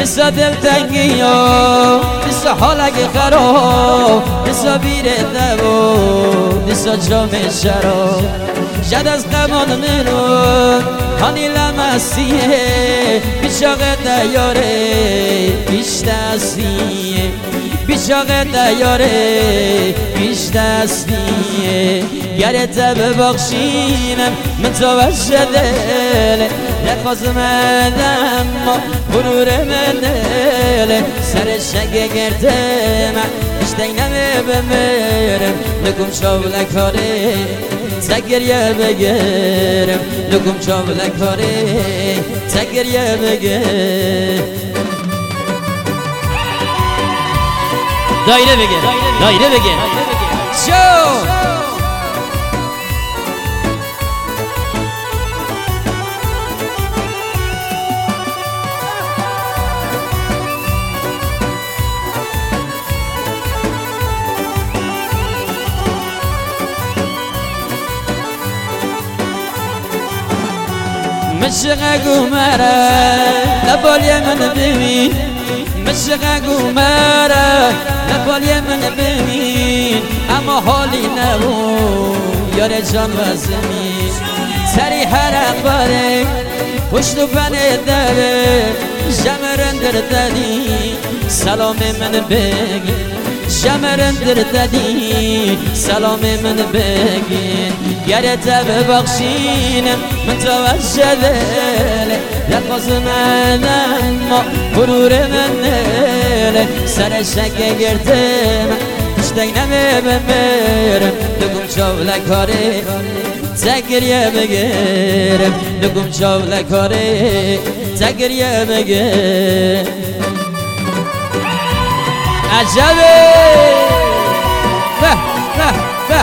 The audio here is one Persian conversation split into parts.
بسا دلتنگی ها بسا حالک خراب بسا بیره دو بسا جام شراب جد از قمان منون هانی لمسیه بیچاق دیاره بیش دستیه بیچاق دیاره بیش دستیه گرت ببخشینم من تو وشدل نخواستم اما غرور من دل سر شگ گرده من اشتینم بمیرم نکم شاول کاره تگریه بگیرم نکم شاول کاره تگریه بگیرم دایره بگیر دایره بگیر شو مشغق مرا لبالی من ببین مشغق مرا لبالی من ببین اما حالی نبود یار جان و زمین سری حرق باره پشت و بنه داره جمرندر دادی سلام من بگین جمرندر دادی سلام من بگین گرت ببخشینم من تو وشدل نخواست من اما غرور من دل سر شک گرده من اشتینم بمیرم نگم چاوله کاره تگریه بگیرم نگم چاوله کاره تگریه بگیرم عجبه به به به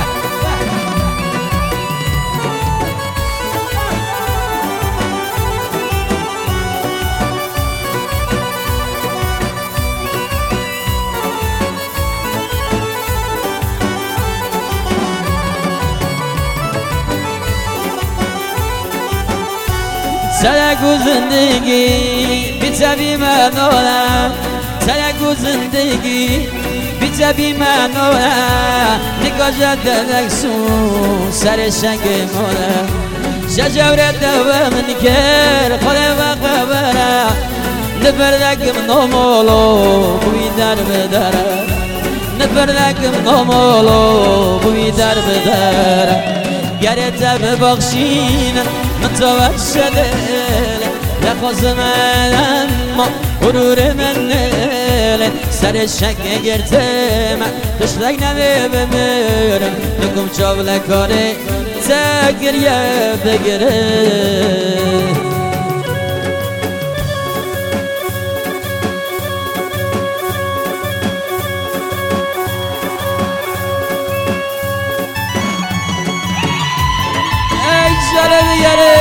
سرگو زندگی بی‌تبی من آدم سرگو زندگی بی‌تبی من آدم نگاه جدد اکسون سر شنگ مادم شجورت دوام نکر خاله و قبرم نبردکم نمالو بوی در بدرم نبردکم نمالو بوی در بدرم گرت ببخشینم من تو وشدل نخواست من اما غرور من دل سر شک گرده من تشتک نمی بمیرم نکم چاوله کاره تگریه بگیره جاله دیگره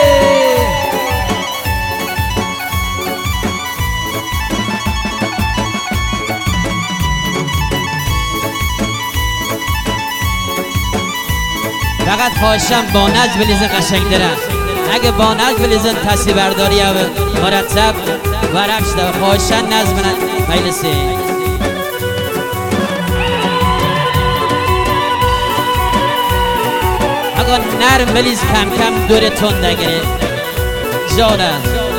فقط خواهشم با نز بلیزن قشنگ دارم اگه با نز بلیزن تصویر برداری او مرتب و رفش دارم خواهشم نز منن خیلسی اگه نرم بلیز کم کم دور تون نگره جانه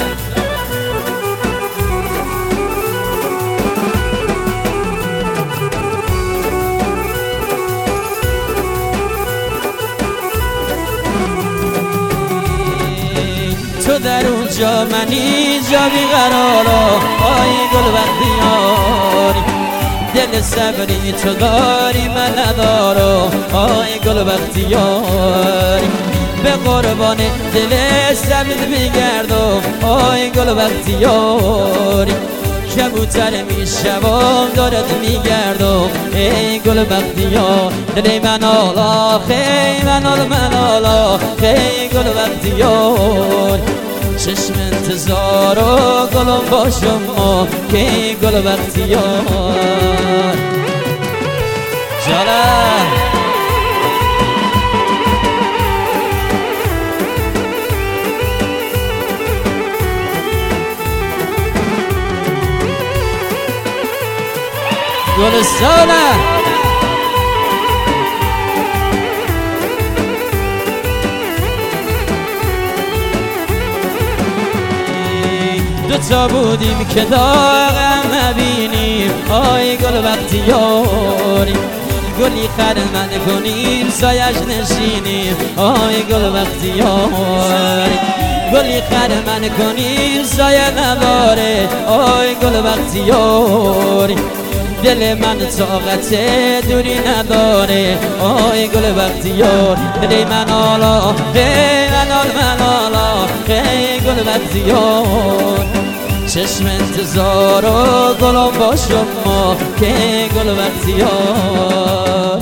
تو در اونجا من اینجا بیقرارم آی گل بختیاری دل صبری تو داری من ندارم آی گل بختیاری به قربان دل سبت میگردم آی گل بختیاری کبوتر میشوم دارد میگردم ای گل بختیار دل من آلا خی من آل من آلا خی گل بختیار چشم انتظار و گلم با شما که گل بختیار جاله گلستانه دوتا بودیم که داغم نبینیم آی گل بختیاری گلی خرمن کنیم سایش نشینیم آی گل بختیاری گلی خرمن کنیم سایه نباره آی گل بختیاری دل من طاقت دوری نداره آی گل بختیار دل من آلا من آلا گل بختیار چشم انتظار و گلم با شما که گل بختیار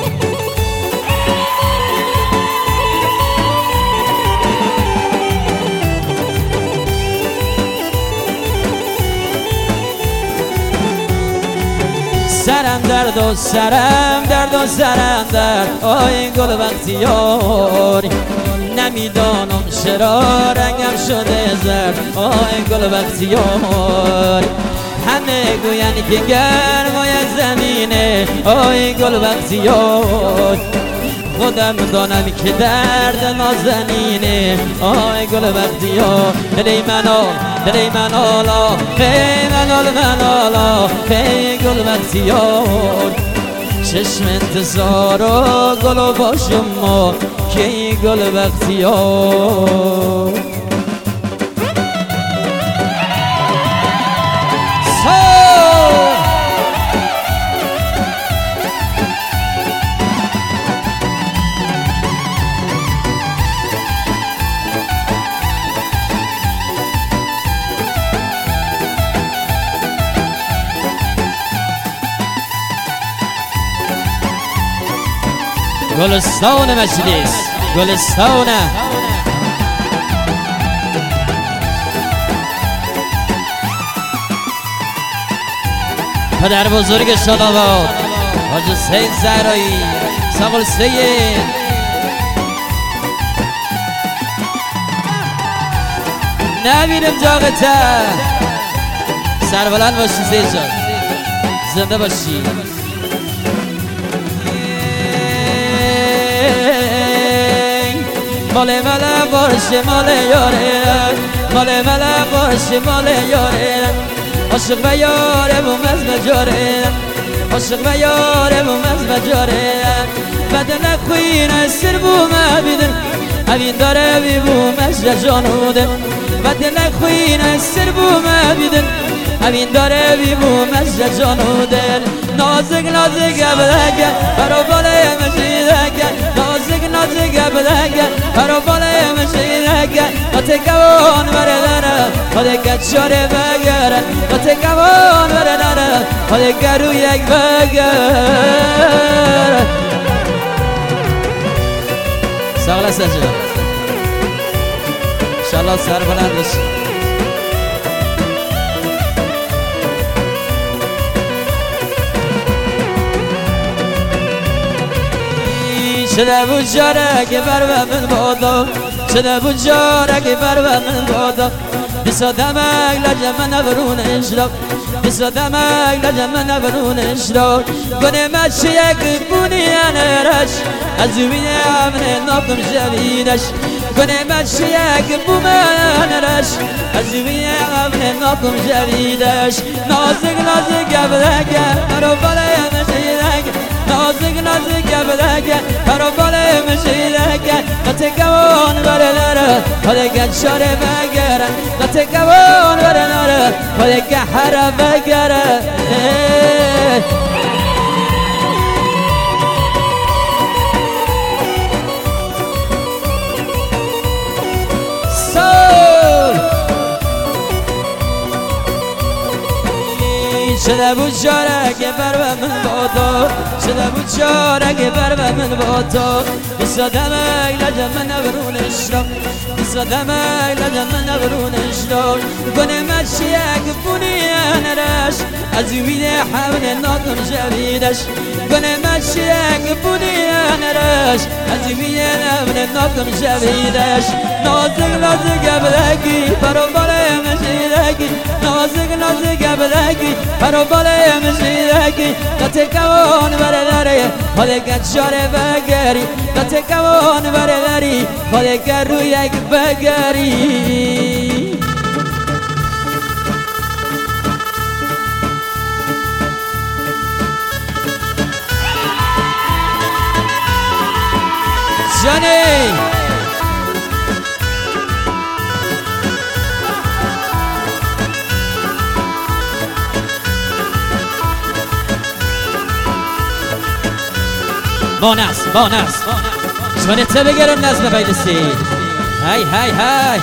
سرم درد و سرم درد و سرم درد آی گل بختیاری نمیدانم چرا رنگم شده زرد آی گل بختیاری همه گوین که گرمای زمینه آی گل بختیاری خودم دانم که درد نازنینه آی گل بختیار دلی من آلا من آلا گل بختیار چشم انتظار و گل با شما که گل بختیار گلستان مجلس گلستان پدر بزرگ شاداباد حاج سید زهرایی ساقل سید نبینم جاغته سربلند باشی سید جان زنده باشی مال باشه مال یاره مال باشه مال یاره عاشق و یاره بومز بجاره عاشق و یاره بومز بجاره بدن خوین سر بومه بیدن اوین داره بی بومز جانوده بدن خوین سر بومه بیدن اوین داره بی بومز جانوده نازک ابدگه برا باله مشیدگه نازک ابدگه برا باله مشیدگه قطعوان برداره قطع چاره بگره قطعوان برداره قطع رو یک بگره ساغل سجا انشاءالله سر بلند بشی شده بود جاره که بر من بادا شده بود جاره که بر من بادا بسادمک لجم نبرون اشراق بسادمک لجم نبرون اشراق گنه یک بونی انرش از وینه امن ناکم جویدش گنه یک بومنرش از وینه امن ناکم جویدش نازک ابدگه برو باله مشیدگه نازک ابدگه برو باله مشیدگه قطعوان برداره قطع چاره بگره قطعوان برداره قطع حره بگره شده بود جاره که بر من بادا شده بود جاره که بر من بادا بسادمک لجم نبرون اشراق بسادمک لجم نبرون اشراق گنه یک بونی انرش از ویده حمل ناکم جویدش گنه یک بونی انرش از ویده حمل ناکم جویدش نازک ابدگی برو باله مشیدگی نازک نازی گبلگی پرو باله مزیدگی تکوان برداری حالی که چاره بگری تکوان برداری حالی که روی یک بگری جانی بانس جوانی تا بگرم نظم بیدستی های های های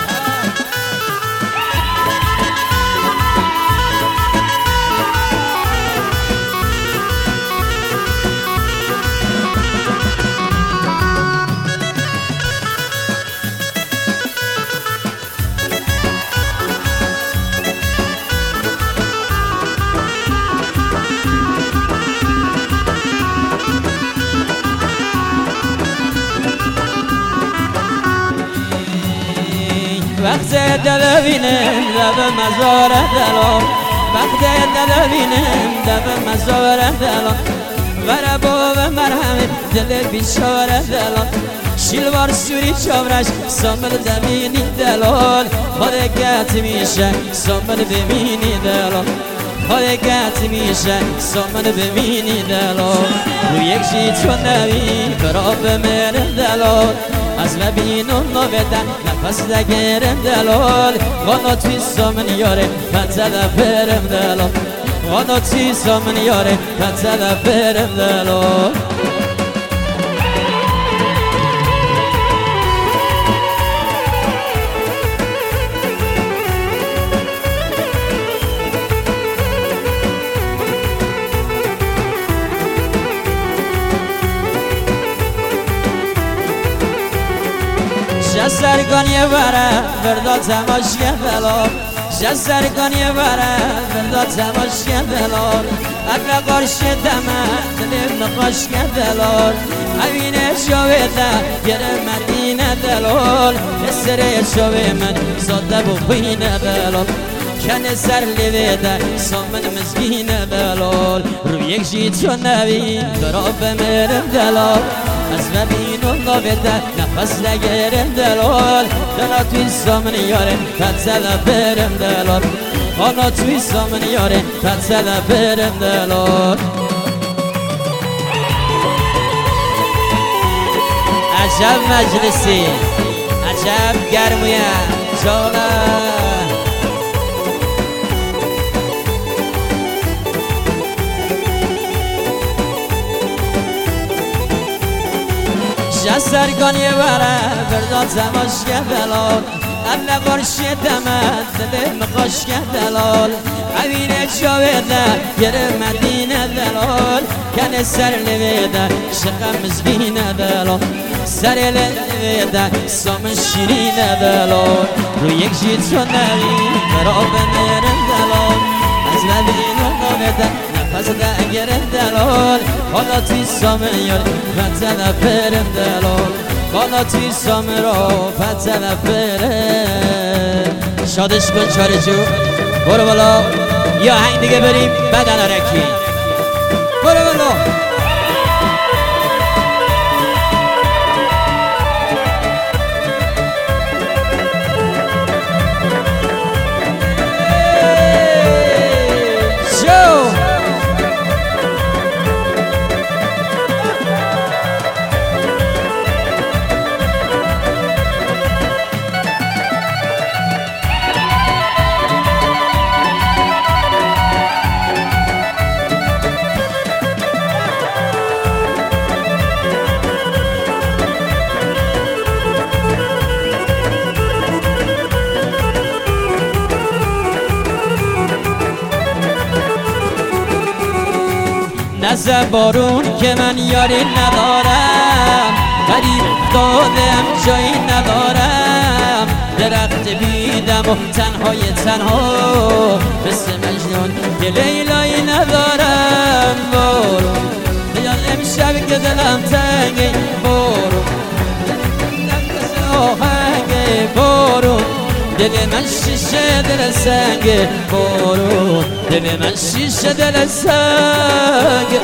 وقت دل بینم دب مزار دلم وقت دل بینم دب مزار دلم ور باب مرهم دل بیچار دلم شلوار سوری چاورش سامل زمینی دلال حرکت میشه سامل ببینی دلال حرکت میشه سامل ببینی دلال رو یک جیتون نوی براب من دلال از لبین و نویدن نفس دگرم دلال وانا توی سامن یاره پتل برم دلال وانا توی سامن یاره پتل برم دلال جسرگانی وره بردا تماشی دلال جسرگانی وره بردا تماشی دلال اقلا قرش دمه دلیم نقاش دلال اوینه شوه ده گر مدینه دلال اسره شوه من زاده بو بینه دلال کن سر لیوه ده سامن مزگینه دلال رو یک جیتو نوی براب مرم دلال از ببین و نویده نفس نگرم دلال دلا توی سامن یاره پتل برم دلال آنا توی سامن یاره پتل برم دلال عجب مجلسی عجب گرمویه جاله جسرگانی وره بردا تماشی دلال الا قرش دمه دل مقاش دلال اوینه چاویده گر مدینه دلال کن سر لویده شقم مزبینه دلال سر لویده سامن شیرینه دلال رو یک جیتو نوی براب نرم دلال از لبین و نویده نفس دگرم دلال حالا توی سامن یار پتل برم دلال حالا توی سامن را پتل برم شادش کن چاره جو برو بالا یا هنگ دیگه بریم بدن رکی برو بالا نزه بارون که من یاری ندارم غریب دادم جایی ندارم درخت بیدم و تنهای تنها مثل مجنون که لیلایی ندارم بارون دیان امشب که دلم تنگی بارون دلم کسی آهنگ بارون دل من شیشه دل سنگ بارون دل من شیشه دل سنگ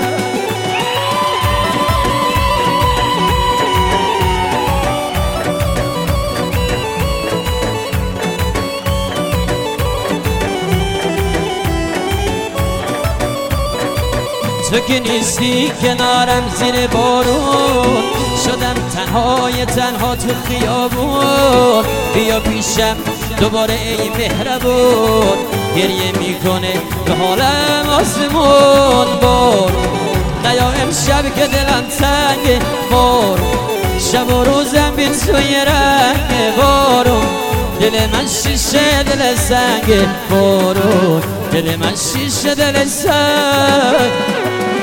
تو که نیستی کنارم زیر بارون شدم تنها تو خیابون بیا پیشم دوباره ای مهربون گریه میکنه به حالم آسمون بارون نیا امشب که دلم تنگه بارون شب و روزم بی توی رنگ بارون دل من شیشه دل سنگه بارون دل من شیشه دل سنگ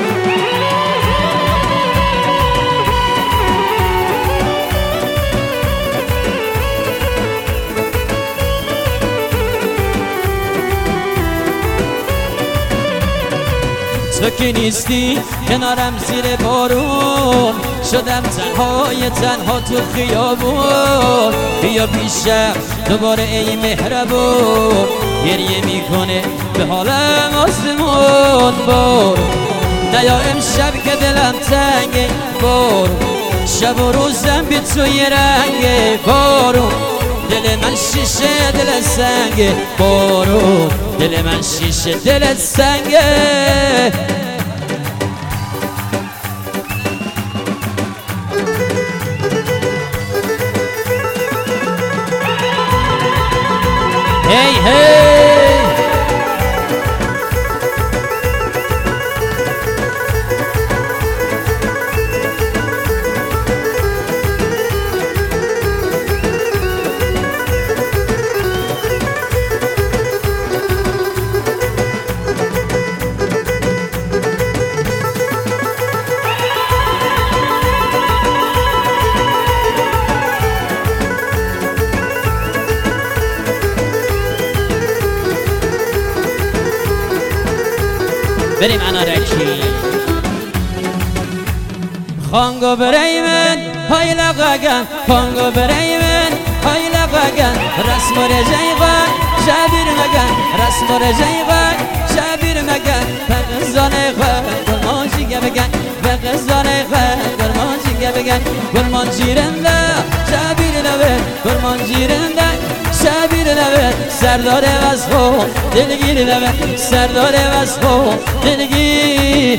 تو که نیستی کنارم زیر بارون شدم تنها تو خیابون بیا پیشم دوباره ای مهربون گریه میکنه به حالم آسمون بارون نیا امشب که دلم تنگه بارون شب و روزم بی توی رنگ بارون دل من شیشه دل سنگه بارون دل من شیشه دل سنگه هی هی بریم انارکی خانگو بریمن های لقاگن خانگو بریمن های لقاگن رسم و رجیقان شبیر مگن رسم و رجیقان شبیر مگن بقزانه خواه گرمانجی گبگن بقزانه خواه گرمانجی گبگن گرمان جیرنده شبیر نوه گرمان جیرنده شبیر نوه سردار وزخو دلگیر نوه سردار وزخو دلگیر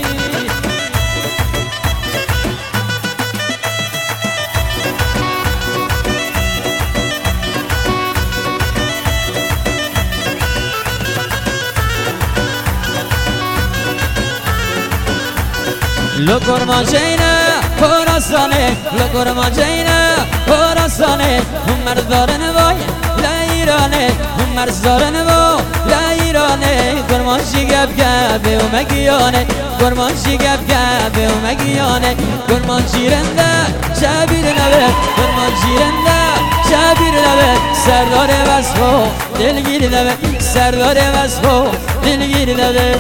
لگرمان جینه خراسانه لگرمان جینه خراسانه مردارن وای ایرانه مرزدارن و لا ایرانه گرمانشی گب گبه و مگیانه گرمانشی گب گبه و مگیانه گرمان جیرنده شبیر نوه گرمان جیرنده شبیر نوه سردار وزخو دلگیر نوه سردار وزخو دلگیر نوه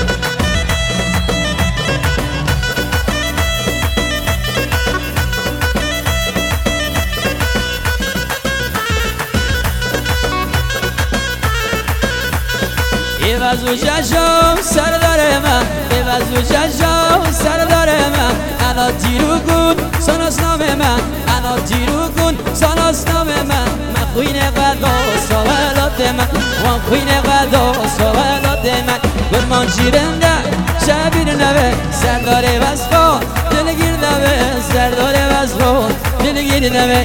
ایواز و جشو سردار من ایواز و جشو سردار من انا تیرو کن ساناس نام من انا تیرو کن ساناس نام من خوین قدا سوالات من من خوین قدا سوالات من گرمان جیرنده شبیر نوه سردار وزخو دلگیر نوه سردار وزخو دلگیر نوه